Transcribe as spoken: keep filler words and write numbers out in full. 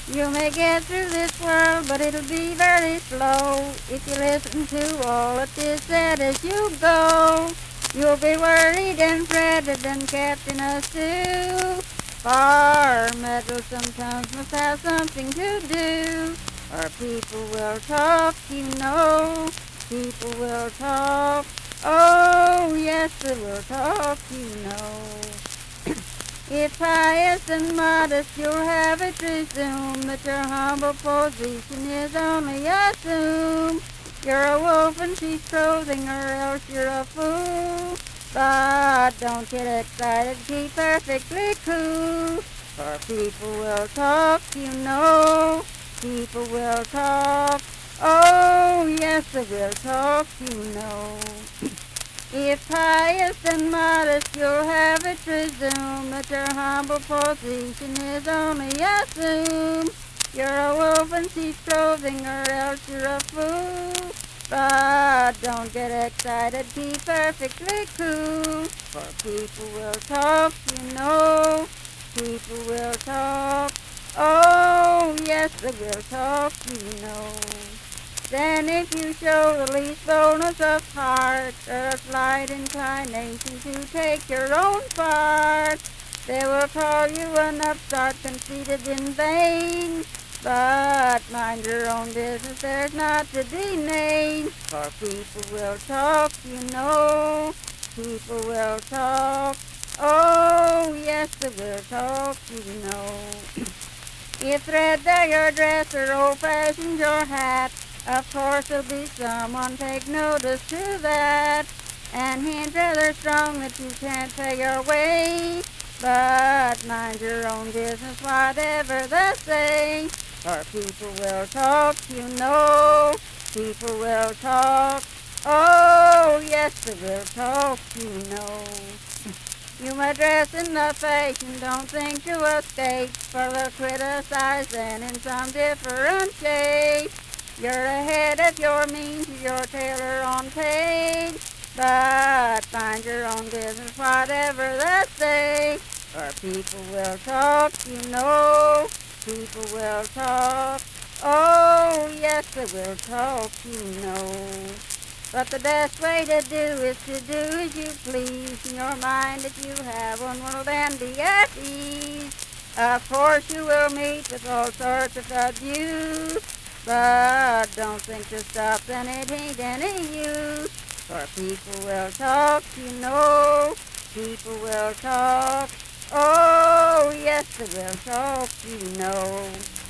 You may get through this world, but it'll be very slow if you listen to all that is said as you go. You'll be worried and fretted and kept in a stew. For metal sometimes must have something to do, or people will talk, you know. People will talk. Oh, yes, they will talk, you know. If pious and modest, you'll have it presumed that your humble position is only assumed. You're a wolf in sheep's clothing, or else you're a fool. But don't get excited, keep perfectly cool. For people will talk, you know. People will talk. Oh, yes, they will talk, you know. If pious and modest, you'll have it presumed that your humble position is only assumed. You're a wolf in sheep's clothing, or else you're a fool. But don't get excited, keep perfectly cool. For people will talk, you know. People will talk. Oh, yes, they will talk, you know. Then if you show the least boldness of heart, or a slight inclination to take your own part, they will call you an upstart conceited in vain. But mind your own business, there's not to be named. For people will talk, you know. People will talk. Oh, yes, they will talk, you know. If threadbare your dress or old-fashioned your hat, of course there'll be someone take notice to that, and hint rather strong that you can't pay your way. But mind your own business, whatever they say, for people will talk, you know. People will talk. Oh, yes, they will talk, you know. You may dress in the fashion, don't think to escape, for they'll criticize then in some different shape. You're ahead of your means, your tailor on page, but mind your own business, whatever they say, for people will talk, you know. People will talk. Oh, yes, they will talk, you know. But the best way to do is to do as you please. In your mind, if you have one, will then be at ease. Of course, you will meet with all sorts of abuse, but don't think to stop, then it ain't any use. For people will talk, you know. People will talk. Oh, yes, they will talk, you know.